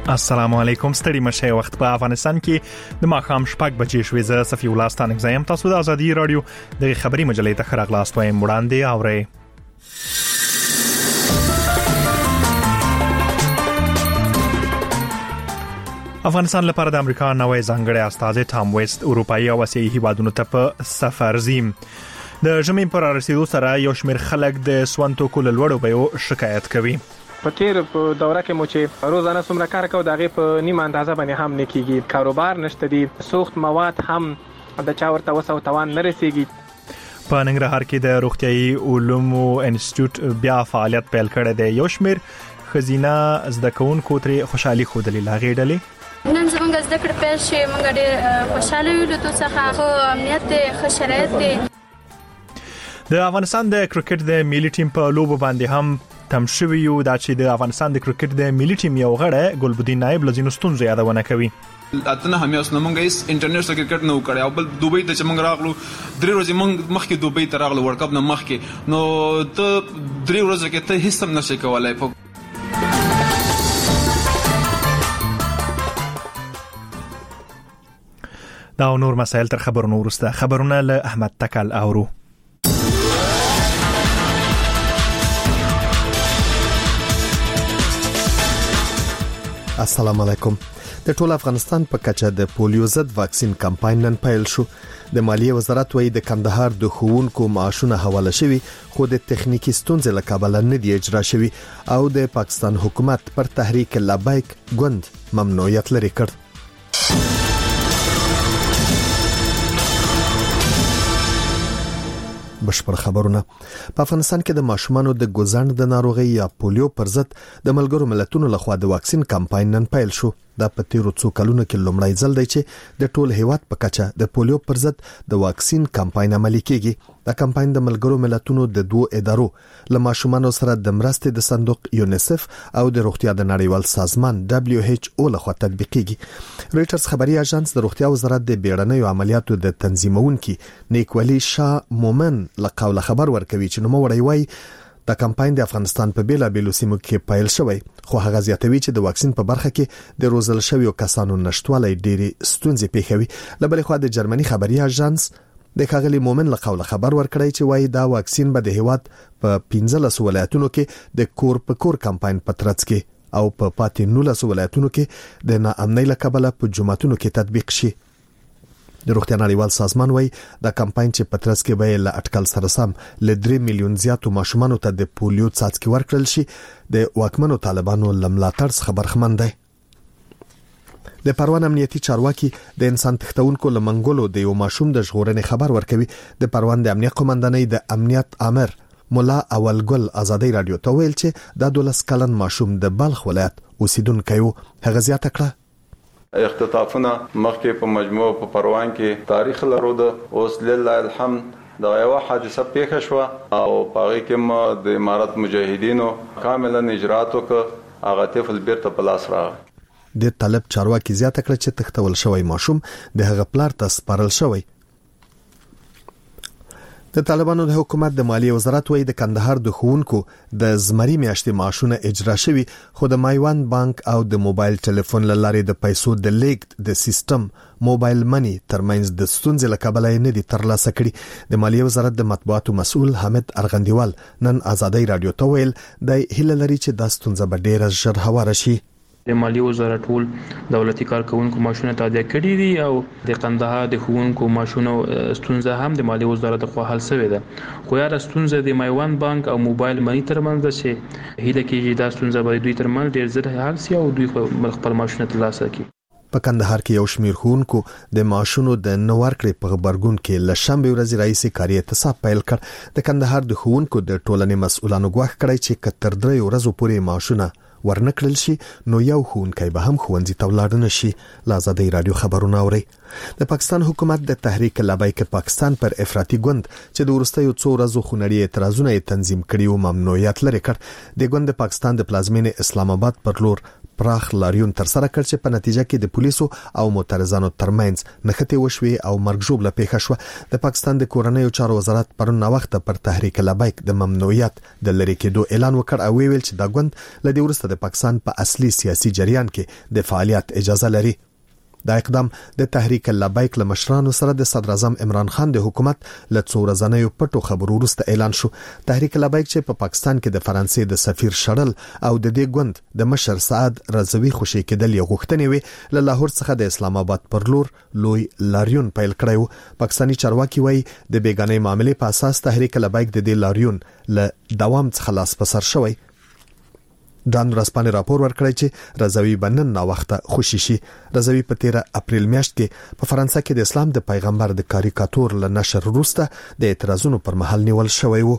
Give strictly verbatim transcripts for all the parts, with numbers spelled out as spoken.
السلام علیکم ستړي مشه وخت په افغانستان کې د ماخام شپږ بجې شوې ز صفی الله ستانک زایم تاسو د ازادي رادیو د خبري مجلې ته خراغلاست وایم وړاندې اوري. افغانستان لپاره د امریکا نوې ځانګړی استازی ټام ویست اروپایي او اسیایي هیوادونو ته په سفر زیم. د ژمي پر رسیدو سره یو شمېر خلک د سوانتو کول لوړو بیو شکایت کوي. په تیر په دوره کې مو چې روزانه څومره کار کوو دغه په نیمه اندازه باندې هم نه کیږي، کاروبار نشته دي، سوخت مواد هم د چا ورته وسو توان نه رسیږي. په ننګرهار کې د روغتيایي علومو انسټیټیوټ بیا فعالیت پیل کړی دی. یو شمېر خزینه زده کوونکو ترې خوشحالي ښودلې. لاغې ډلې نن زموږ زده کړې پیل شي، موږ ډېر خوشاله یو له تو څخه خو امنیت دی، ښه شرایط دی. د افغانستان د کرکټ د ملي ټیم په لوبو باندې هم تم شوی یو دا چې د افغانستان د کرکټ د ملي ټیم یو غړی ګلبدین نایب لزینو ستونزې یادونه کوي. اتنه هم یاس نمونږ ایس انټرنیشنل کرکټ نو کړی او بل دوبۍ ته چې موږ راغلو درې ورځې موږ مخکې دوبۍ ته راغلو ورلد کپ نه مخکې، نو ته درې ورځې کې ته هیڅ هم نشې کولای. دا نور مسائل تر خبرونو وروسته. خبرونه له احمد تکل اورو. السلام علیکم. د ټول افغانستان په کچه د پولیو ضد واکسین کمپاین نن پیل شو. د مالیې وزارت وایي د کندهار د ښوونکو معاشونه حواله شوي خو د تخنیکی ستونزې له کبله نه دی اجرا شوي او د پاکستان حکومت پر تحریک لبیک ګوند ممنوعیت لري کړ. بشپړ خبرونه. په افغانستان کې د ماشومانو د ګوزڼ د ناروغي یا پولیو پر ضد د ملګرو ملتونو لخوا د واکسین کمپاین نن پیل شو. دا په تیرو څو کلونو کې لومړی ځل دی چې د ټول هیواد په کچه د پولیو پر ضد د واکسین کمپاین عملي کیږي. دا کمپاین د ملګرو ملتونو د دوه ادارو له ماشومانو سره د مرستې د صندوق یونیسف او د روغتیا د نړیوال سازمان دبليو ایچ او لخوا تطبیقیږي. رويټرز خبري اژانس د روغتیا وزارت د بیړنیو عملیاتو د تنظیمونکي نیکولي شاه مومن له قوله خبر ورکوي چې نو وړي وای دا کمپاین د افغانستان په بیلا بیلو سیمو کې پیل شوی، خو هغه زیاتوي چې د واکسین په برخه کې د روزل شویو کسانو نشټوالی ډېری ستونزې پیښوي. لبل خو د جرمني خبري اژانس د کاغلی مومن له قوله خبر ورکړی چې وایي دا واکسین به د هیواد په پنځلس ولایتونو کې د کور په کور کمپاین په ترڅ کې او په پاتې نولس ولایتونو کې د ناامنۍ له کبله په جمعتونو کې تطبیق شي. د روغتیا نړیوال سازمان وایي دا کمپاین چې په ترڅ کې به له اټکل سره سم ل درې میلیون زیاتو ماشومانو ته د پولیو څاڅکي ورکړل شي د واکمنو طالبانو لملاتړ خبرخمن دی. د پروان امنیتي چارواکي د انسان تختونکو لمنګولو د یو ماشوم د ژغورنې خبر ورکوي. د پروان د امنیت قومندانۍ د امنیت امر مولا اولګل ازادي رادیو ته ویل چې دا دولس کلن ماشوم د بلخ ولایت اوسیدونکی و. هغه زیاته کړه اختطافونه مخکې په مجموع په پروان کې تاریخ لرو. د اوس لله الحمد دا یو حادثه پیښه شو او پاره کې د امارت مجاهدینو کاملا اجرات وکړه، هغه طفل بیرته په لاس راغی. د طالب چارواکي زیاته کړه چې تختول شوی ماشوم د هغه پلار ته سپارل شوی. د طالبانو د حکومت د مالیې وزارت وایي د کندهار د ښوونکو د زمري میاشتې معاشونه اجرا شوي، خو د مایوان بانک او د موبایل ټلیفون لارې د پیسو د لیږد د سیستم موبایل منی ترمنځ د ستونزې له کبله نه دي ترلاسه کړي. د مالیې وزارت د مطبوعاتو مسؤل حامد ارغندیوال نن ازادي رادیو ته ویل د هیله لري چې دا ستونزه به ډیره ژر هواره شي. د مالیې وزارت ټول دولتي کارکونکو معاشونه تادیه کړي دي او د قندهار د ښوونکو معاشونو ستونزه هم د مالیې وزارت خوا حل شوې ده، خو یاره ستونزه د مایوان بانک او موبایل منی ترمنځ ده چې هیله کېږي دا ستونزه به دوی ترمنځ ډیر زر حل شي او دوی خپل معاشونه ترلاسه کړي. په کندهار کې یو شمیر ښوونکو د معاشونو د نو ورکړې په خبرګون کې ل شنبه ورځ رئیس کاری اعتصاب پیل کړ. د کندهار د ښوونکو د ټولنې مسؤلانو غوښ کړی چې کتر درې ورځې پورې معاشونه ورنکړل شي نو یو ښوونکی به هم ښوونځي ته ولاړ نه شي. لازادي رادیو خبرونه اوري. د پاکستان حکومت د تحریک لبیک پاکستان پر افراطي ګوند چې د ورستیو څو ورځو خونړي اعتراضونه تنظیم کړي او ممنوعیت لري کړ. د ګوند د پاکستان د پلازمینې اسلام آباد پر لور پراخ لاریون تر سره کړ چې په نتیجه کې د پولیسو او معترضانو ترمنځ نښتې وشوي او مرګ ژوبله پیښه شوه. د پاکستان د کورنیو چارو وزارت پرون وخت پر تحریک لبیک د ممنوعیت د لری کېدو اعلان وکړ او ویل چې دا ګوند لدې ورسته د پاکستان په اصلي سیاسي جریان کې د فعالیت اجازه لري. دا اقدام د تحریک لبیک له مشرانو سره د صدر اعظم عمران خان د حکومت له څو ورځنیو پټو خبرو وروسته اعلان شو. تحریک لبیک چې په پاکستان کې د فرانسې د سفیر شړل او د دې ګوند د مشر سعد رضوی خوشي کېدل یو غوښتنې وي له لاهور څخه د اسلام آباد پر لور لوی لاریون پیل کړی و. پاکستاني چارواکي وایي د بیګانې معاملې په اساس تحریک لبیک د دې لاریون له دوام څخه لاس په سر شوی. ډان رسپانې راپور ورکړی چې رضوی بنن نا وخته خوشي شي. رضوی په تیره اپریل میاشت کې په فرانسه کې د اسلام د پیغمبر د کاریکاتور له نشر وروسته د اعتراضونو پر مهال نیول شوی و.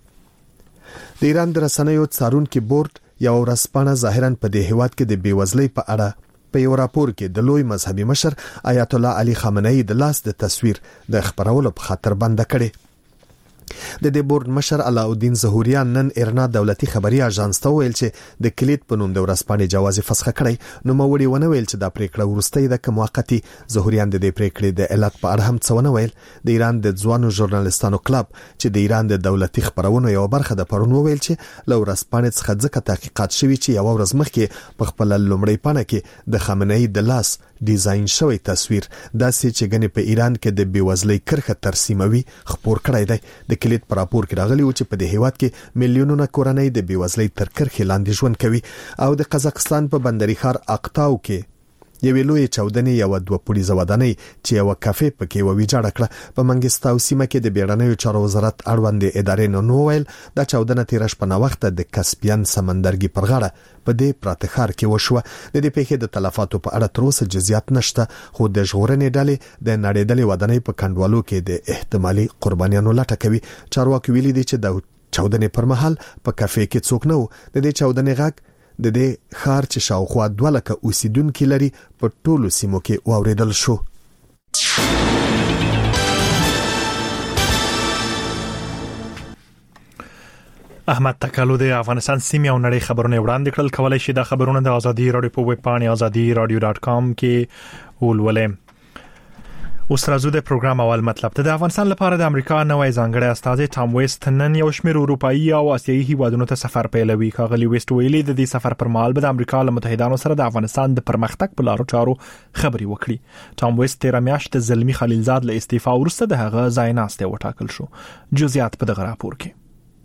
د ایران د رسنیو څارونکو بورډ یو ورځپاڼه ظاهرا په دې هیواد کې د بیوزلۍ په اړه په یو راپور کې د لوی مذهبي مشر آیت الله علي خامنه‌ای د لاس د تصویر د خبرولو په خاطر بند کړي. د دې بورډ مشر علاءالدین ظهوریان نن ایرنا دولتي خبري اژانس ته ویل چې د کلیت په نوم د ورځپاڼې جواز فسخ کړی. نو موري ونه ویل چې دا پریکړه ورسته د موقتی. ظهوریان د دې پریکړې د علت په اړه هم څه ونه ویل. د ایران د ځوانو ژورنالستانو کلب چې د ایران د دولتي خبرونو یو برخه د پرون ویل چې له ورځپاڼې څخه ځکه تحقیقات شوي چې یو ورځ مخکې په خپل لومړی پاڼه کې د خامنه‌ای د لاس ډیزاین شوی تصویر داسې چې غني په ایران کې د بیوزلۍ کرخه ترسیموي خبر کړی دی. د کلیت پر راپور کې راغلی و چې په دې هیواد کې میلیونونه کورنۍ د بیوزلۍ تر کرخې لاندې ژوند کوي. او د قزاقستان په بندري ښار اقتاو کې یوې لوی چاودنې یو دوه پولیسو ودانۍ چې یو کافې پکې و ویجاړه کړه. په منګستاو سیمه کې د بیړنیو چارو وزارت اړوند ادارې نو ویل دا چاودنه تیر شپه نه وخت د کسپین سمندرګي پر غاړه په دې پراته ښار کې وشوه. د دې پیښې د تلفاتو په اړه تر اوسه جزئیات نشته خو د ژغورنې ډلې د نړیدلې ودانۍ په کندوالو کې د احتمالي قربانیانو لټه کوي. چارواکي ویلي دي چې د چاودنې پر مهال په کافې کې څوک نه و. د دې چاودنې غږ د دې ښار چې شاوخوا دوه لکه اوسیدونکو لري په ټولو سیمو کې واوریدل شو. احمد تکالو د افغانستان سیمه او نړۍ خبرونه وړاندې کړل. کولای شي دا خبرونه د ازادي رادیو په ویب پاڼه ازادي رادیو ډاټ کام کې ولولئ. اوس راځو د پروګرام اول مطلب ته. د افغانستان لپاره د امریکا نوې ځانګړی استازی ټام ویست نن یو شمېر اروپایي او آسیایي هیوادونو ته سفر پیلوي. ښاغلي ویست ویلي د دې سفر پر مهال به د امریکا له متحدانو سره د افغانستان د پرمختګ په لارو چارو خبرې وکړي. ټام ویست تیر میاشت د زلمی خلیلزاد له استعفا وروسته د هغه ځای ناسته وټاکل شو. جزئیات په دغه راپور کې.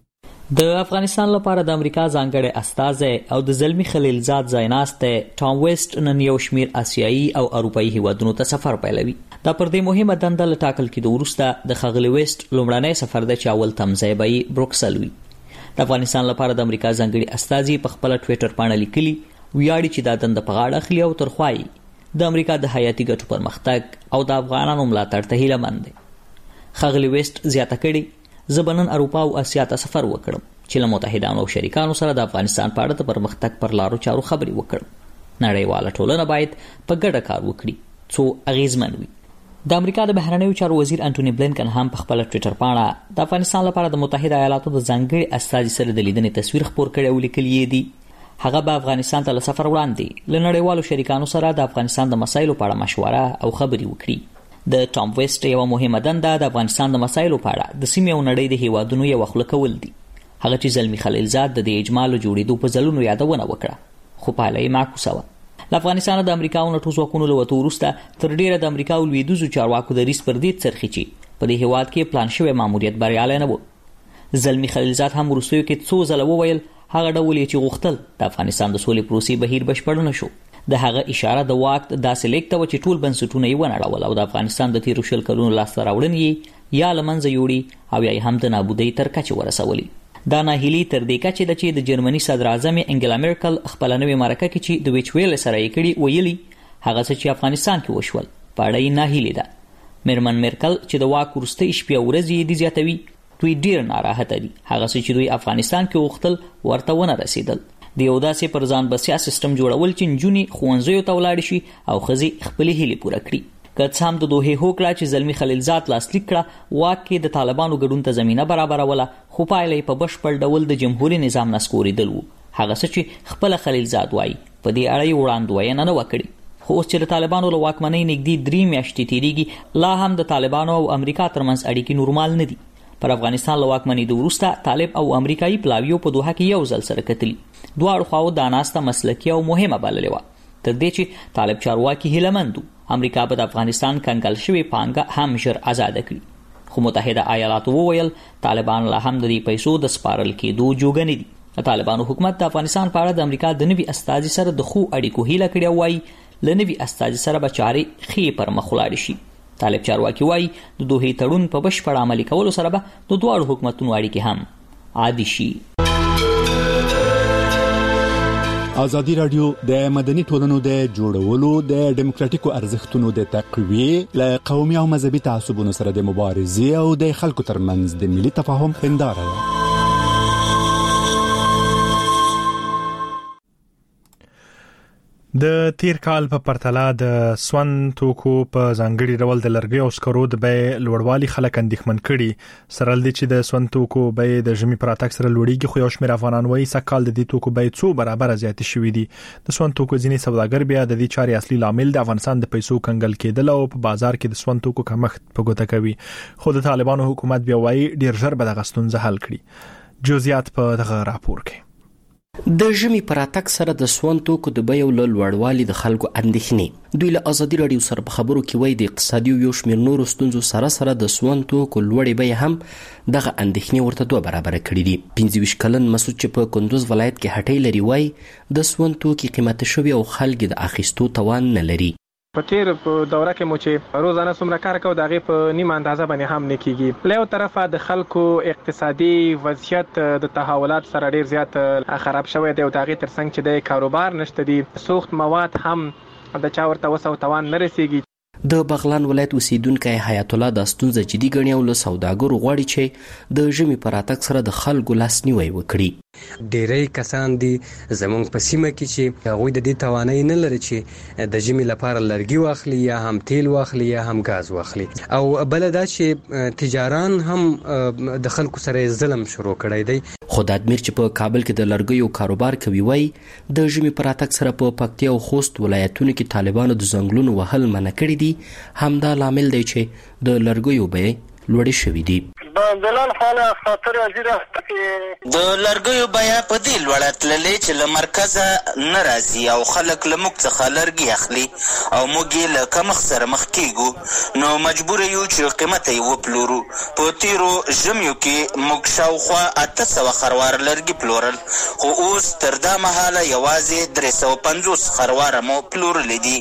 د افغانستان لپاره د امریکا ځانګړی استازی او د زلمی خلیلزاد ځایناسته ټام ویست نن یو شمېر آسیایي او اروپایي هیوادونو ته سفر پیلوي. دا پر دې مهمه دنده له ټاکل کېدو وروسته د ښاغلي ویست لومړنی سفر دی چې اول تمځای به یې بروکسل وي. د افغانستان لپاره د امریکا ځانګړي استازي په خپله ټویټر پاڼه لیکلي ویاړي چې دا دنده په غاړه اخلي او ترخوایي د امریکا د حیاتي ګټو پرمختګ او د افغانانو ملاتړ ته هیلهمند دی. ښاغلي ویست زیاته کړې زه به نن اروپا او اسیا ته سفر وکړم چې له متحدانو او شریکانو سره د افغانستان په اړه د پرمختګ پر لارو چارو خبرې وکړم. نړیواله ټولنه باید په ګډه کار وکړي څو اغیزمن وي. د امریکا د بهرنیو چارو وزیر انټونی بلینکن هم په خپل ټویټر پاڼه د افغانستان لپاره د متحده ایالاتو د ځانګړي استازي سره د لیدنې تصویر خپور کړی او لیکلی دی هغه به افغانستان ته سفر وړاندې له نړیوالو شریکانو سره د افغانستان د مسایلو په اړه مشوره او خبرې وکړي. د ټام ویست یو مهمه دنده د افغانستان د مسایلو په اړه د سیمې او نړۍ د هیوادونو یو خپل کول دي. هغه چې زلمی خلیلزاد د دې اجمالو جوړېدو په ځلونو یادونه وکړه خو پایله یې معکوسه وه. له افغانستان د امریکا او نټو ځواکونو له وتو وروسته تر ډیره د امریکا او لویدیځو چارواکو د ریس پر دې څرخي چې په دې هیواد کې پلان شوی ماموریت بریالی نه و. زلمی خلیلزاد هم وروستیو کې څو ځله وویل هغه ډول یې چې غوښتل د افغانستان د سولې پروسې بهیر بشپړ نه شو. د هغه اشاره د واک داسې لیک ته و چې ټول بنسټونه یې ونړول او د افغانستان د تیرو شل کلونو لاسته راوړنې یا له منځه یوړي او یا هم د نابودۍ تر کچې ورسولي. دا ناهیلي تر دې کچې ده چې د جرمني صدر اعظم انګلا میرکل خپله نوې مرکه کې چې د ویچ ویل سره یې کړي ویلي هغه څه چې افغانستان کې وشول په اړه یې ناهیلې ده. میرمن میرکل چې د واک وروستۍ شپې او ورځې یې دي زیاتوي دوی ډېر ناراحته دي. هغه څه چې دوی افغانستان کې غوښتل ورته ونه رسېدل. د یو داسې پر ځان بسیا سیستم جوړول چې نجونې ښوونځیو ته ولاړې شي او ښځې خپلې هیلې پوره کړي. که څه هم د دوحې هوکړه چې زلمی خلیلزاد لاسلیک کړه واک کې د طالبانو ګډون ته زمینه برابروله خو پایله یې په بشپړ ډول د جمهوري نظام نسکورېدل و. هغه څه چې خپله خلیلزاد وایي په دې اړه وړاندوینه نه وکړي. خو اوس چې طالبانو له واکمنۍ نږدې درې میاشتې تیریږي لا هم د طالبانو او امریکا ترمنځ اړیکې نورمال نه دي. پر افغانستان له واکمنۍ وروسته طالب او امریکایي پلاویو په دوحه کې یو ځل سره کتلي. دواړو خواو دا ناسته مسلکي او مهمه بللې وه، تر دې چې طالب چارواکي هیله مند امریکا به د افغانستان کنګل شوې پانګه هم ژر آزاده کړي. خو متحده ایالاتو وویل طالبان لا هم د دې پیسو د سپارل کېدو جوګه نه دي. د طالبانو حکومت د افغانستان په اړه د امریکا د نوي استازي سره د ښو اړیکو هیله کړې او وایي له نوي استازي سره به چارې ښې پر مخ ولاړې شي. طالب چارواکي وایي د دوحې تړون په بشپړ عملي کولو سره به د دواړو حکومتونو اړیکې هم عادي شي. ازادي رادیو د مدني ټولنو د جوړولو د ډیموکراتیکو ارزښتونو د تقویې له قومي او مذهبي تعصبونو سره د مبارزې او د خلکو ترمنځ د ملي تفاهم هنداره ده. د تیر کال په پرتله د سون توکو په ځانګړي ډول د لرګي او سکرو د بیې لوړوالي خلک اندېښمن کړي. سره لدې چې د سون توکو بیې د ژمي پر راتګ سره لوړېږي، خو یو شمېر افغانان وایي سږکال د دې توکو بیې څو برابره زیاتې شوې دي. د سون توکو ځینې سوداګر بیا د دې چارې اصلي لامل د افغانستان د پیسو کنګل کېدل او په بازار کې د سون توکو کمښت په ګوته کوي. خو د طالبانو حکومت بیا وایي ډیر ژر به دغه ستونزه حل کړي. جزئیات په دغه راپور کې. د ژمي پر راتګ سره د سون توکو د بیو له لوړوالي د خلکو اندېښنې. دوی له ازادي رادیو سره په خبرو کې وایي د اقتصادي او یو شمېر نورو ستونزو سره سره د سون توکو لوړې بیې هم دغه اندېښنې ورته دوه برابره کړي دي. پنځه ویشت کلن مسعود چې په کندوز ولایت کې هټۍ لري وایي د سون توکي قیمته شوي او خلک د اخیستو توان نه لري. په تیر په دوره کې مو چې روزانه څومره کار کوو د هغې په نیمه اندازه باندې هم نه کیږي. له یو طرفه د خلکو اقتصادي وضعیت د تحولات سره ډیر زیات خراب شوی دی او د هغې ترڅنګ چې د کاروبار نشته دي، سوخت مواد هم د چا ورته وس او توان نه رسیږي. د بغلان ولایت اوسیدونکی حیات الله د ستونزه جدي ګڼي او له سوداګرو غواړي چې د ژمي په راتګ سره د خلکو لاسنیوی وکړي. ډیری کسان دي زمونږ په سیمه کې چې هغوی د دې توانایي نه لري چې د ژمي لپاره لرګي واخلي یا هم تیل واخلي یا هم غاز واخلي. او بل دا چې تجاران هم د خلکو سره ظلم شروع کړی دی. خو د ادمیر چې په کابل کې د لرګیو کاروبار کوي وایي د ژمي په راتګ سره په پکتیا او خوست ولایتونو کې طالبانو د ځنګلونو وهل منع کړي دي. همدا لامل دی چې د لرګیو بیې لوړې شوې دي. د لرګیو بیه په دې لوړه تللې چې له مرکزه نه راځي او خلک له موږ څخه لرګي اخلي او موږ یې له کمښت سره مخ کېږو، نو مجبور یو چې قیمت یې وپلورو. په تیرو ژمیو کې موږ شاوخوا اته سوه خرواره لرګي پلورل، خو اوس تر دا مهاله یوازې درې سوه پنځوس خرواره مو پلورلې دي.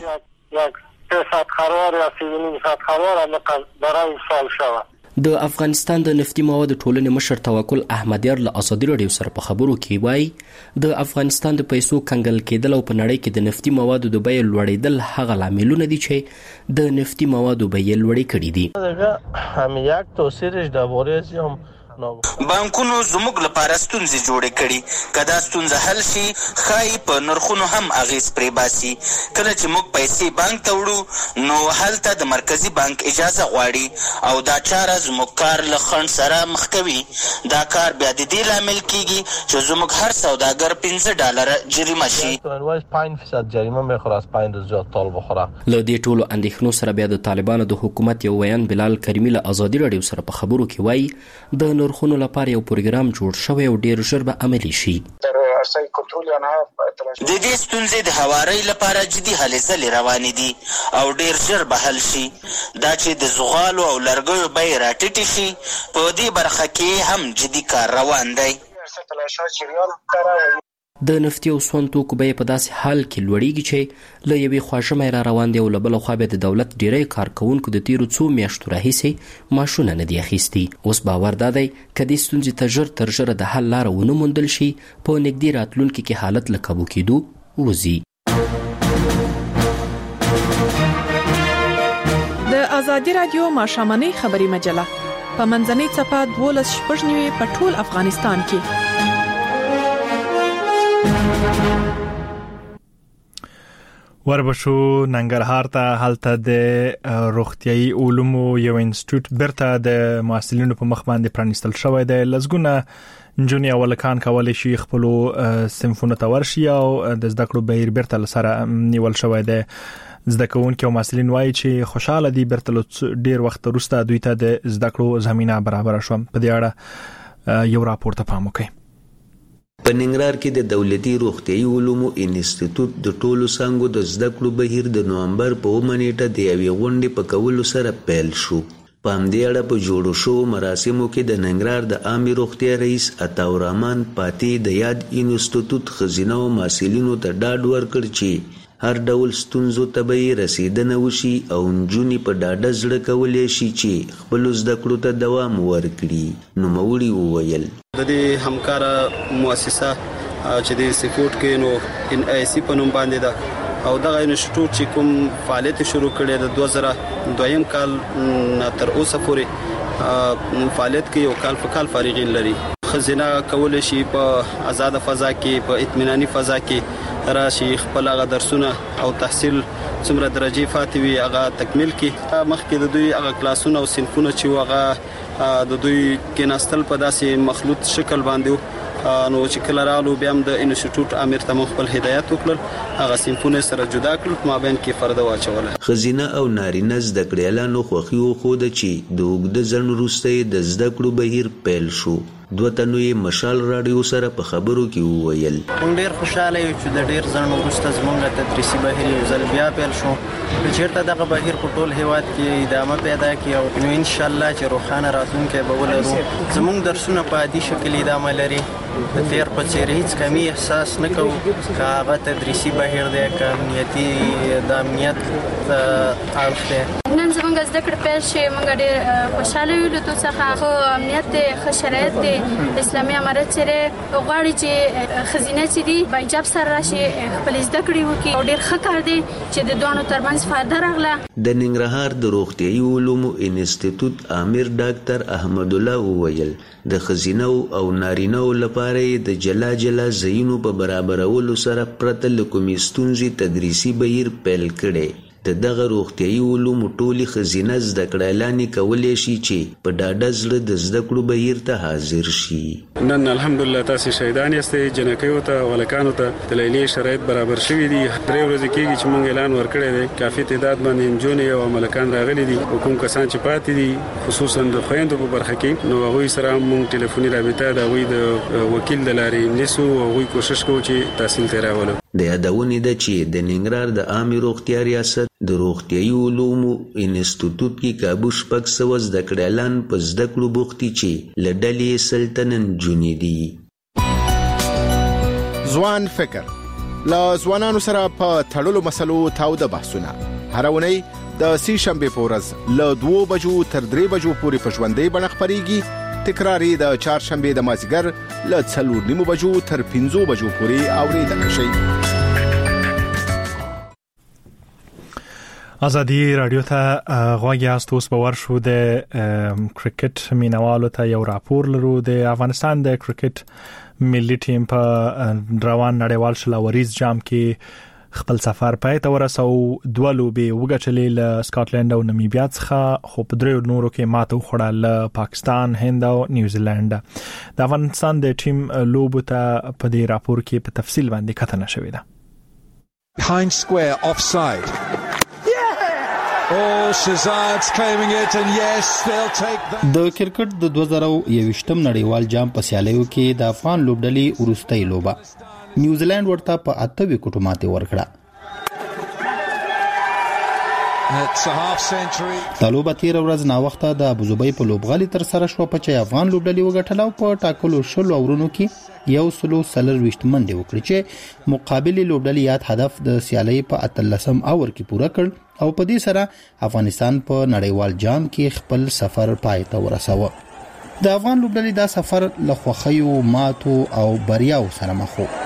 د افغانستان د نفتي موادو ټولنې مشر توکل احمدیار له ازادي رادیو سره په خبرو کې وایي د افغانستان د پیسو کنګل کېدل او په نړۍ کې د نفتي موادو د بیې لوړېدل هغه لاملونه دي چې د نفتي موادو بیې لوړې کړي دي. هم یک توصیرش درباره هم بانکونو زموږ لپاره ستونزې جوړې کړي. که دا ستونزه حل شي ښایي په نرخونو هم اغېز پرې باسي. کله چې موږ پیسې بانک ته وړو نو هلته د مرکزي بانک اجازه غواړي او دا چاره زموږ کار له خنډ سره مخ کوي. دا کار بیا د دې لامل کیږي چې زموږ هر سوداګر پنځه ډالره جریمه شي. پنج فیصد جریمه میخوره از پنج روز زیاد طال بخوره. له دې ټولو اندېښنو سره بیا د طالبانو د حکومت یو ویان بلال کریمي له ازادي رادیو سره په خبرو کې وایي د نرخونو لپاره یو پروګرام جوړ شوی او ډیر ژر به عملي شي. د دې ستونزې د هوارۍ لپاره جدي هلې ځلې روانې دي او ډیر ژر به حل شي. دا چې د زغالو او لرګیو بیې راټیټې شي، په دې برخه کې هم جدي کار روان دی. د نفتي او سون توکو بیې په داسې حال کې لوړېږي چې له یوې خوا ژمی را روان دی او له بله خوا بیا د دولت ډیری کارکوونکو د تیرو څو میاشتو راهیسې معاشونه نه دي اخیستي. اوس باور دا دی که دې ستونزې ته ژر تر ژره د حل لاره ونه موندل شي، په نږدې راتلونکي کې حالت له کابو کېدو وځي. د ازادي رادیو ماښامنۍ خبري مجله په منځنۍ څپه دولس شپږ نوي په ټول افغانستان کې. وربشو ننګرهار ته هلته د روغتيایي علومو یو انسټیټیوټ برته د محصلینو په مخ باندې پرانیستل شوی دی. لزګونه جونی اولکان کولای شي خپل سمفونه تورشي او د زده کړو بهیر برته لسره نیول شوی دی. زده کوونکي او محصلین وایي چې خوشاله دي برته ډیر وخت وروسته دوی ته د زده کړو زمينه برابر شوم. په دې اړه یو راپور ته پام وکړئ. په ننګرهار کې د دولتي روغتيایي علومو انسټیټیوټ د ټولو څنګهو د زده کړو بهیر د نومبر په اوومه نیټه د یوې غونډې په کولو سره پیل شو. په همدې اړه په جوړو شوو مراسمو کې د ننګرهار د عامې روغتیا رئیس عطاالرحمن پاتې د یاد انسټیټیوټ ښځینه او محصلینو ته ډاډ ورکړ چې هر ډول ستونزو ته به یې رسیدنه وشي او نجونې په ډاډه زړه کولی شي چې خپلو زده کړو ته دوام ورکړي. نوموړي وویل د دې همکاره مؤسسه چې د انسټیټیوټ کې نو ان ای سی په نوم باندې ده او دغه انسټیټیوټ چې کوم فعالیت شروع کړي د دوه زره دویم کال تر اوسه پورې فعالیت کې یو کال په کال فارغین لري. خزینه کول شي په آزاد فضا کې په اطمینانی فضا کې راشي خپل هغه درسونه او تحصیل څومره درجه فاتوي هغه تکمیل کړي. مخکې د دوی هغه کلاسونه او صنفونه چې هغه د دوی کې نستل په داسې مخلوط شکل باندې نو چې کله رالو بیا هم د انسټیټیوټ امیر ته خپل هدایت وکړل هغه صنفونه سره جدا کړل په مابین کې فرده واچوله. خزینه او نارینه زده کړیالانو خوښي وښوده چې د اوږده ځنډ وروسته د زده کړو بهیر پیل شو. دوه تنو یې مشال راډیو سره په خبرو کې وویل موږ ډېر خوشاله یو چې د ډېر ځنډ وروسته زموږ تدریسي بهیر یو ځل بیا پیل شو. چېرته دغه بهیر په ټول هیواد کې ادامه پیدا کړي او ان شاء الله چې روښانه راتلونکی به ولرو. زموږ درسونه په عادي شکل ادامه لري. د تیر په څیر هیڅ کمی احساس نه کوو که هغه تدریسي بهیر دی که امنیتي د امنیت اړخ دی. نن زموږ زده کړې پیل شي موږ ډېر خوشاله یو له تو څخه. خو امنیت دی ښه شرایط دی اسلامي امارت سره غواړي چې خزینه چې دي با ایجاب سره راشي خپل زده کړې وکړي او ډېر ښه کار دی چې د دوانو ترمنځ فایده راغله. د ننګرهار د روغتیایي علومو انسټیټیوټ امیر ډاکټر احمد الله وویل د خزینه او نارینه لپاره د جلا جلا ځایونو په برابرولو سره پرته له کومې ستونزې تدریسي بهیر پیل کړی. د دغه روغتیایي علومو ټولې ښځینه زده کړیالانې کولی شي چې په ډاډه زړه د زده کړو بهیر ته حاضر شي. نن الحمدلله تاسې شهیدان یاستئ. جنکیو ته هلکانو ته د لیلیې شرایط برابر شوي دي. درې ورځې کېږي چې موږ اعلان ورکړی دی. کافي تعداد باندې نجونې او هلکان راغلي دي. کوم کسان چې پاتې دي خصوصا د خویندو په برخه کې نو هغوی سره موږ ټلیفوني رابطه د هغوی د وکیل د لارې نیسو او هغوی کوشش کوو چې تحصیل ته راولو. د یادونې ده چې د ننګرهار د عامې روغتیا ریاست د روغتیایي علومو انسټیټیوټ کې کابو شپږ سوه زده کړیالان په زده کړو بوخت دي چې له ډلې سل تنه نجونې دي. ځوان فکر له ځوانانو سره په تړلو مسلو تاوده بحثونه هره اونۍ د سې شنبې په ورځ له دوو بجو تر درې بجو پورې په ژوندۍ بڼه خپرېږي. تکراري د چهارشنبې د مازدیګر له څلور نیمو بجو تر پنځو بجو پورې اورېدل شي. ازادي رادیو ته غواړي تاسو اوس به ورشو د کرکټ مینوالو ته یو راپور لرو. د افغانستان د کرکټ ملي ټیم په روان نړیوال شلاوریز جام کې خپل سفر پای ته ورسو. دوه لوبې وګټلې له سکاټلند او نمیبیا څخه خو په درې نورو کې ماته وخوړه له پاکستان، هند او نیوزیلند. د افغانستان د ټیم لوبو ته په دې راپور کې په تفصیل باندې کتنه شوې ده. Behind square offside. Oh, Shazad's claiming it and yes, they'll take that. د کرکټ د دوه زره یوویشتم نړیوال جام په سیالیو کې د افغان لوبډلې وروستۍ لوبه نیوزیلند ورته په اته وکټو ماتې ورکړه. د لوبه تیر ورځ نا وخته د ابوظبي په لوبغالي تر سره شو په چې افغان لوبډلې وګټله او په ټاکلو شلو اورونو کې یو سلو څلرویشت منډې وکړې چې مقابل لوبډلې یاد هدف د سیالۍ په اتلسم اور کې پوره کړ او په دې سره افغانستان په نړیوال جام کې خپل سفر پای ته ورساوه. د افغان لوبډلې دا سفر له خوښیو، ماتو او بریاو سره مخ و.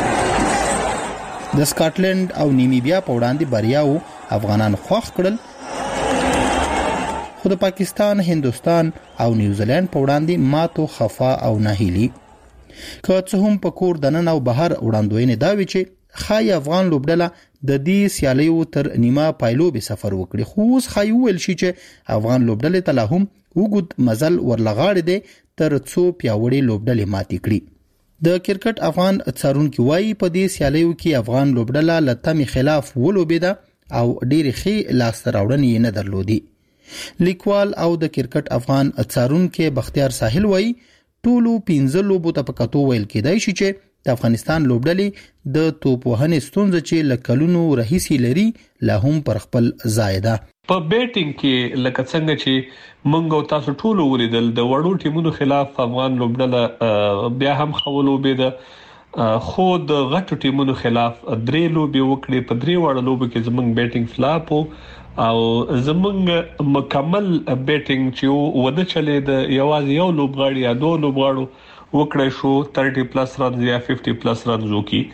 د سکاټلند او نیمیبیا په وړاندې بریاو افغانان خوښ کړل، خو د پاکستان، هندوستان او نیوزیلند په وړاندې ماتو، خفا او ناهیلي. که څه هم په کور دننه او بهر وړاندوینې دا وي چې ښایي افغان لوبډله د دې سیالیو تر نیمه پایلوبې سفر وکړي، خو اوس ښایي وویل شي چې افغان لوبډلې ته لا هم اوږد مزل ورلغاړی دی تر څو پیاوړې لوبډلې ماتې کړي. د کرکټ افغان څارونکي وایي په دې سیالیو کې افغان لوبډله له تمې خلاف ولوبېده او ډېرې ښې لاسته راوړنې یې نه درلودې. لیکوال او د کرکټ افغان څارونکي بختیار ساحل وایي ټولو پنځه لوبو ته په کتو ویل کېدای شي چې د افغانستان لوبډلې د توپ وهنې ستونزه چې له کلونو راهیسې لري لا هم پر خپل ځای ده. په بیټینګ کې لکه څنګه چې موږ او تاسو ټول ولیدل د وړو ټیمونو خلاف افغان لوبډله بیا هم خولو بيده، خو د غټو ټیمونو خلاف درې لوبي وکړي. په درې وړو لوبو کې زموږ بیټینګ فلاپ او زموږ مکمل بیټینګ چې وده چلے د یوازې یو لوبغاړي یا دوه لوبغاړو وکړای شو ثلاثين پلس رنز یا پنځه پلس رنز وکي.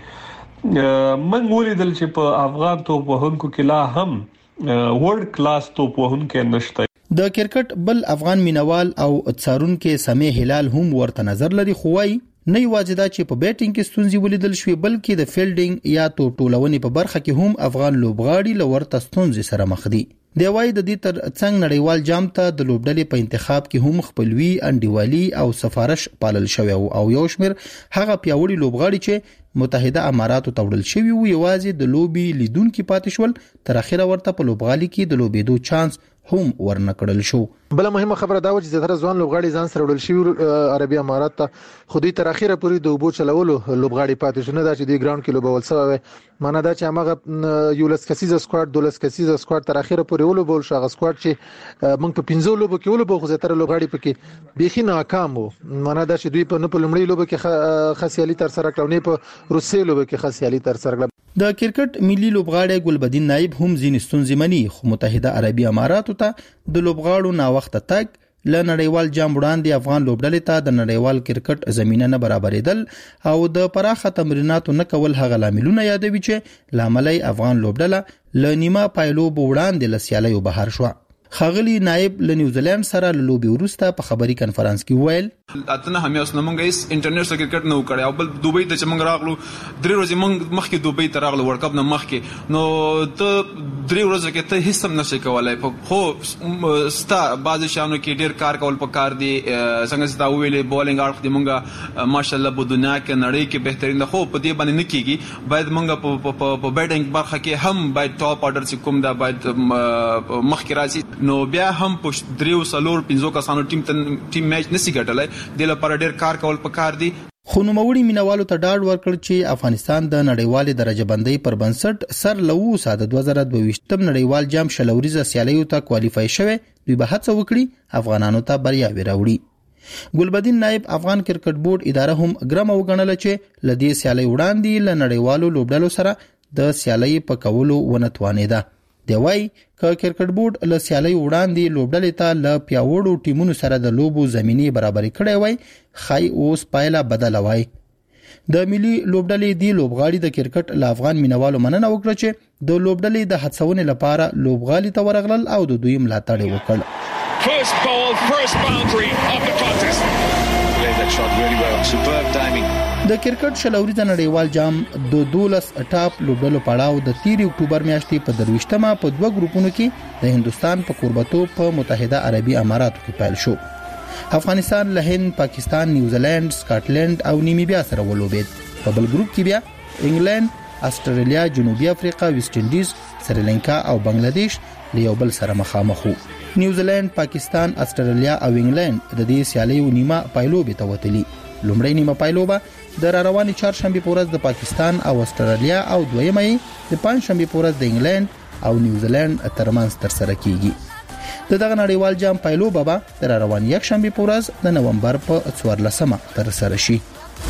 موږ ولیدل چې په افغان توپ وهونکو کې لا هم ورلد کلاس توپ وهونکو نشته. د کرکټ بل افغان مینوال او څارونکو سمې هلال هم ورته نظر لري، خو وايي نه یوازې دا چې په بیټینګ کې ستونزې ولیدل شوې بلکې د فیلډینګ یا توپ ټولونې په برخه کې هم افغان لوبغاړي له ورته ستونزې سره مخ دي. دی وايي د دې تر څنګ نړیوال جام ته د لوبډلې په انتخاب کې هم خپلوي انډیوالي او سفارش پالل شوی او یو شمېر هغه پیاوړي لوبغاړي چې متحده اماراتو ته وړل شوی وو یوازې د لوبي لیدونکو پاتې شول، تر اخره ورته په لوبغالي کې د لوبېدو چانس هم ورنکړل شو. بل مهمه خبره دا و چې زړه ځوان لوبغاړي ځان سره وړل شي عربي امارات ته، خو دوی تر اخره پورې د وبو چلولو لوبغاړي پاتې شو، نه دا چې دی ګراوند کې لوبول سوی. معنی دا چې هغه یو لس کسیزه سکواډ دولس کسیزه سکواډ تر اخره پورې ولوبول شو. هغه سکواډ چې موږ په پنځو لوبو کې ولوبو خو زیاتره لوبغاړي پکې بيخي ناکام وو. معنی دا چې دوی په نه په لمړی لوبو کې خاصیالي تر سره کړو، نه په روسي لوبو کې خاصیالي تر سره کړو. د کرکټ ملي لوبغاړی ګلبدین نایب هم ځینې ستونزې مني، خو متحده عربي اماراتو ته د لوبغاړو نا وخت تک ل نړیوال جام وړاندې افغان لوبډلې ته د نړیوال کرکټ زمينه نه برابرېدل او د پراخه تمریناتو نه کول هغه لاملونه یادوي چې لاملي افغان لوبډله ل نیمه پایلو وړاندې لسیالیو بهر شو. خاغلی نائب ل نیوزیلند سره له لوبي ورسته په خبري کانفرنس کې ویل اتنه هم اوس نمونږ هیڅ انټرنیشنل کرکټ نه وکړي او بل دوبۍ ته چې موږ راغلو درې ورځې موږ مخکې دوبۍ ته راغلو ورلد کپ نه مخکې، نو ته درې ورځې کې ته هیڅ هم نشې کولای. خو ستا بعضی شانو کې ډیر کار کول پکار دي، څنګه چې دا ویلې بولینګ اړخ دي مونږه ماشاءالله په دنیا کې نړۍ کې بهترین ده، خو په دې باندې نه کیږي. باید مونږ په بیټینګ برخه کې هم باید ټاپ آرډر چې کوم دا باید مخکې راځي، نو بیا هم په دریو سلور پنځو کسانو ټیم ټیم میچ نسی ګټلای. د لپاره ډیر کار کول پکار دي. خو نوموړي مینوالو ته ډاډ ورکړ چې افغانستان د نړیوالې درجه بندۍ پر بنسټ سر لوسه د دوه زره دوه ویشتم نړیوال جام شلوريزه سیالیو ته کوالیفای شوه، دوی به هڅه وکړي افغانانو ته بریاوي راوړي. ګلبدین نائب افغان کرکټ بورډ اداره هم ګرم وګڼل چې لدې سیالي وړاندې ل نړیوالو لوبډلو سره د سیالي په کولو ونتوانیده. دی وايي ک کرکټ بورډ له سیالي وړاندې لوبډلې ته ل پیاوړو ټیمونو سره د لوبو زمینی برابرې کړې وای، خای اوس پایله بدل وای. د ملي لوبډلې دی لوبغاړي د کرکټ ل افغان مینوالو مننه وکړه چې د لوبډلې د هڅونې لپاره لوبغالي ته ورغلل او د دوی ملاتړ وکړ. First ball, first boundary of the contest. That shot really well. Superb timing. د کرکټ شلوريزه نړیوال جام د دولس ټاپ لوبډلو پړاو د تیر اکتوبر میاشتې په درويشتمه په دوه ګروپونو کې د هندستان په قربتوب په متحده عربي اماراتو کې پیل شو. افغانستان له هند، پاکستان، نیوزیلند، سکاټلند او نیمیبیا سره ولوبید. په بل ګروپ کې بیا انګلند، استرالیا، جنوبي افریقا، ویسټ انډیز، سریلانکا او بنگلاديش له یو بل سره مخامخ وو. نیوزیلند، پاکستان، استرالیا او انګلند د دې سیالیو نیمه پایلوبې ته وتلي. لومړی نیمه پایلوبه د رواني چهارشنبه په ورځ د پاکستان او استرالیا او دویمه د پنځشنبه په ورځ د انګلند او نیوزیلند ترمنځ تر سره کیږي. د دغه نړیوال جام پایلوبه به د رواني یکشنبه په ورځ د نومبر په څوارلسمه تر سره شي.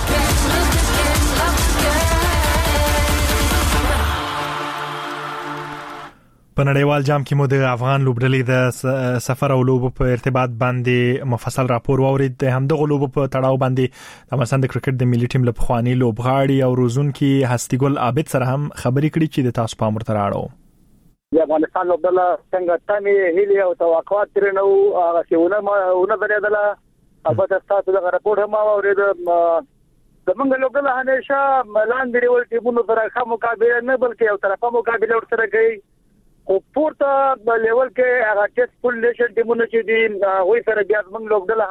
په نړیوال جام کې مو د افغان لوبډلې د سفر او لوبو په ارتباط باندې مفصل راپور واورید. د همدغه لوبو په تړاو باندې د افغانستان د کرکټ د ملي ټیم له پخوانی لوبغاړي او روزونکي هستی ګل عابد سره هم خبرې کړې چې د تاسو پام ورته راړو. د افغانستان لوبډله څنګه تمه هیلي او توقعات ترنو هغه څونه ونه درېدله. البته تاسو دغه راپور هم اورید زمونږ لوبډله همیشه لاندې ډول ټیمونو سره ښه مقابله نه بلکې یو طرفه مقابله ورسره کوي خو پورته لیول کې هغه ټیسټ فول نیشن ټیمونو چې دي هغوی سره بیا زمونږ لوبډله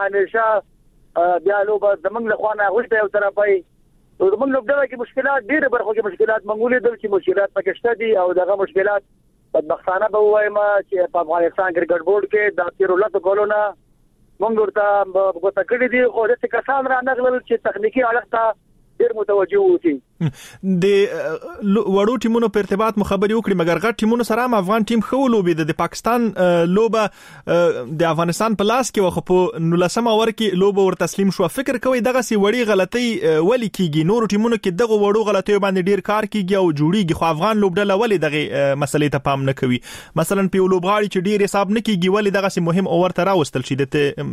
همیشه بیا لوبه زمونږ له خوا نه هغوی ته یو طرفه وي زمونږ لوبډله کې مشکلات ډېرې برخو کې مشکلات موږ ولیدل چې مشکلات پکې شته دي او دغه مشکلات بدبختانه به ووایم چې په افغانستان کرکټ بورډ کې د تیرو لسو کلونو موږ ورته غوته کړي دي خو داسې کسان رانغلل چې تخنیکي اړخ ته ډېر متوجه اوسي د وړو ټیمونو په ارتباط مو خبرې وکړې مګر غټ ټیمونو سره هم افغان ټیم ښه ولوبېده د پاکستان لوبه د افغانستان په لاس کې وه خو په نولسم اوور کې لوبه ور تسلیم شوه فکر کوئ دغسې وړې غلطۍ ولې کیږي نورو ټیمونو کې دغه وړو غلطیو باندې ډېر کار کیږي او جوړیږي خو افغان لوبډله ولې دغه مسلې ته پام نه کوي مثلا په یو لوبغاړي چې ډېر حساب نه کیږي ولې دغسې مهم اوور ته راوستل شي د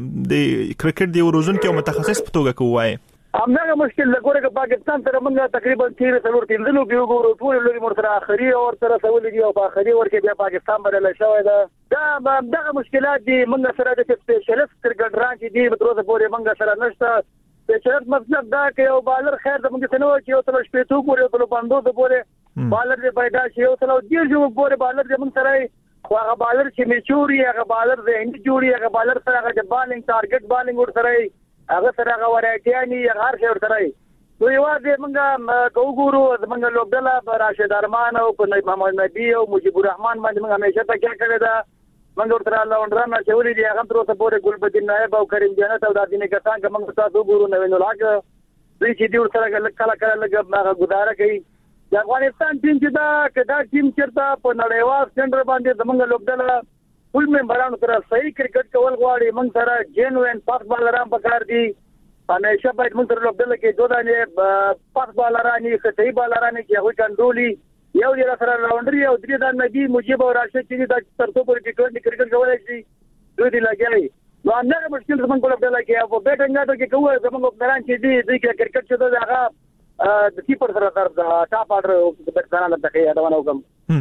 کرکټ د روزونکي او متخصص په توګه کوي همدغه مشکل لګوره چې پاکستان سره موږ تقریبا تیر څلور تیندلو کې وګورو ټول لوی مرتر اخري او سره سوال دي او په اخري ور کې بیا پاکستان بدل شوی دا دا دغه مشکلات دي موږ سره د سپیشلیست کرکټ ران چې دي متروزه پورې موږ سره نشته سپیشلیست مطلب دا کې یو بالر خیر د موږ څنګه چې یو تل شپې تو پورې تل باندې د پورې بالر دې پیدا شي یو تل ډیر جو پورې بالر دې موږ سره خو هغه بالر چې میچوري هغه بالر دې انډي جوړي هغه بالر سره هغه بالینګ ټارګټ بالینګ ور سره هغه سره هغه ورایټیانی هغه څه ورته نو یوازې موږ وګورو موږ لوبډله راشد ارمان او محمد نبی او مجيب الرحمن باندې موږ همیشه تکیه کړې ده موږ ورته لاونډران چولې دي هغه تر اوسه پورې ګلبدین نایب او کریم جنت او د دینه کسان کوم تاسو وګورو نو نو لاګ دوی چې دوی سره کله کله لګ هغه گزاره کوي د افغانستان ټیم چې دا کدا ټیم چرته په نړیوال سټنډرډ باندې زموږ لوبډله ټول ممبرانو سره صحیح کرکټ کول غواړي موږ سره جنوین پاس بالران پکار دي همیشه باید موږ سره لوبډله کې دوه دانې پاس بالران یې صحیح بالران کې هغه کنټرولي یو دی سره راونډري او درې دان نبی مجيب او راشد چې د ترڅو پر ټیټ کرکټ کولای شي دوی دی لګي نو هغه مشکل زمونږ لوبډله کې او په بیټنګ کې کوه زمونږ ممبران چې دي د کرکټ چې دا هغه د کیپر سره تر ټاپ اډر د ځانانه د خې اډوانو کوم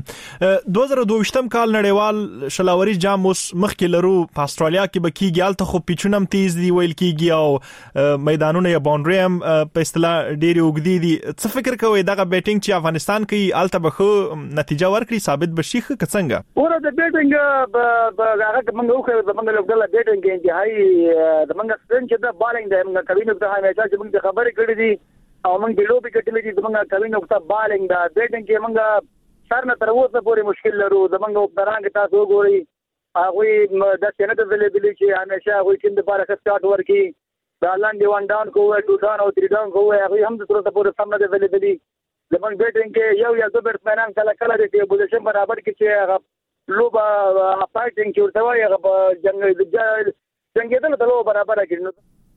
دوه زره دوه ویشتم کال نړیوال شلاوري جام اوس مخکې لرو په استرالیا کې به کیږي الته خو پیچونم تیز دی ویل کیږي او میدانونه یا باونډري هم په اصطلاح ډېری وګدي دي څه فکر کوئ دغه بیټینګ چې افغانستان کوي الته به خو نتیجه ورکړي ثابت بشي ښه څنګه ور د بیټینګ به هغه موږ خو د موږ لوبډله بیټینګ انتهایی د موږ ستن چې د بالینګ د موږ کوي نو د همیشه چې موږ خبرې کړې دي او موږ د لوبي کټلې دي موږ کوي نو په بالینګ دا بیټینګ کې موږ سر نه تر اوسه پورې مشکل لرو زمونږ وبدران کې تاسو وګورئ هغه د سینټ دلې چې همیشه هغه کې د بارکه سٹارټ ورکی دا لاندې وان ډاون کوه ټو ډاون او تری ډاون کوه هغه هم د تر اوسه پورې سم نه دلې دي زمونږ بیټینګ کې یو یا دوه بیټسمنان کله کله د ټیبلیشن برابر کې چې هغه لوبه فایټینګ کې ورته وایي هغه جنگ جنگیدل ته لوبه برابر کړي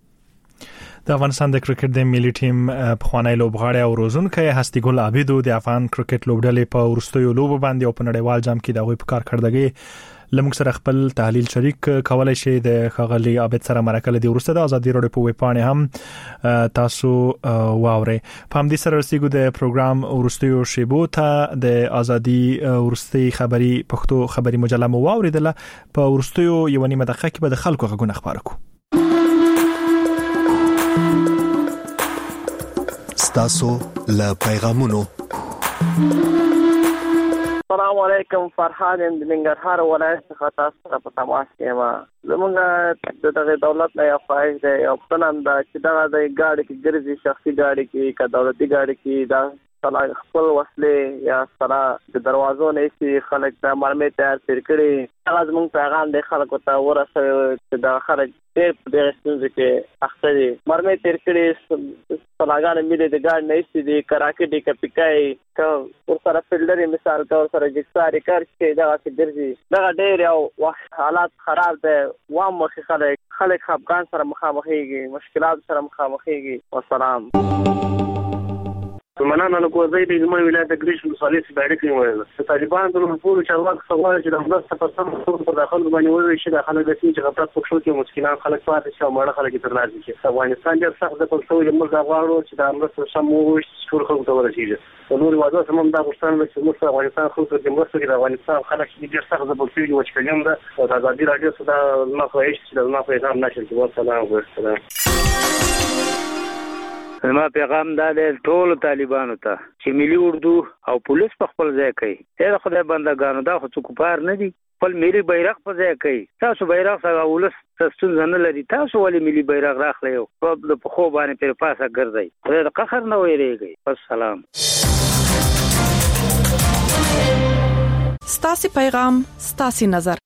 د افغانستان د کرکټ د ملي ټیم پخوانی لوبغاړی او روزونکی هستی ګل عابدو د افغان کرکټ لوبډلې په ورستیو لوبو باندې او په نړیوال جام کې د غوي په کارکړدګي لمک سره خپل تحلیل شریک کولای شي د خغلی عابد سره مرکه دی ورسته د ازادي راډیو په ویبپاڼه هم تاسو واوري په هم دي سره رسیدو د پروګرام ورستیو شیبو ته د ازادي ورستي خبري پښتو خبري مجله مو واوریدله په ورستیو یو نیمه دقیقه کې به د خلکو غږونه خبرو کو تاسو له پیغامونو السلام علیکم فرحان د ننګرهار ولایت څخه تاسو سره په تماس کې ما زمونږ د دولت نه یو خواهش دی او پلان دا چې دا د ګاډي کې ګرځي شخصي ګاډي کې کا دولتي ګاډي کې دا صلاح خپل وسلې یا صلاح د دروازو نه شي خلک ته مرمه تیار کړي هغه زمونږ پیغام د خلکو ته ورسوي چې دا خلک ډېر په دې ستونزې کې اخته دي مرمه تیر کړي صلاحګان مې د ګاډ نه شي دي کراکټي کپیکای کا ور سره فیلډر مثال کا ور سره جکساري کار کې دا څه ګرځي دا ډېر یو حالات خراب دي وام مخ خلک خلک افغان سره مخامخېږي مشکلات سره مخامخېږي والسلام مننه نو کوزي د زموږ ولایت د ګریش مصالح سپاړې کوي وایي طالبان د ټول چارواک څنګه چې د خپل تفصیل په داخل باندې وایي چې د خلک د سیمې غفلت پښو کې مشکلات خلک پاتې شي او مړه خلک تر لاسه شي افغانستان ډېر سخت د پښتو د موږ غواړو چې د امر سمو ټول خلک ته ورسیږي نو وادو سمون دا غوښتنه چې موږ افغانستان خلک د موږ سره د افغانستان خلک ډېر سخت د پښتو یو چکلم ده او د ازادي راډیو سره ما خواهش چې د ما پیغام نشر کې والسلام علیکم زما پیغام دا دی ټول طالبانو ته چې ملي اردو او پولیس په خپل ځای کوي. دا خدای بندگانو دا خو څوک پار نه دي، خپل ملي بیرغ په ځای کوي. تاسو بیرغ سره ولس تاسو نه لري، تاسو ولې ملي بیرغ راخلئ او په خو باندې پر پاسه ګرځي؟ دا قهر نه ویریږي. السلام. ستاسو پیغام ستاسو نظر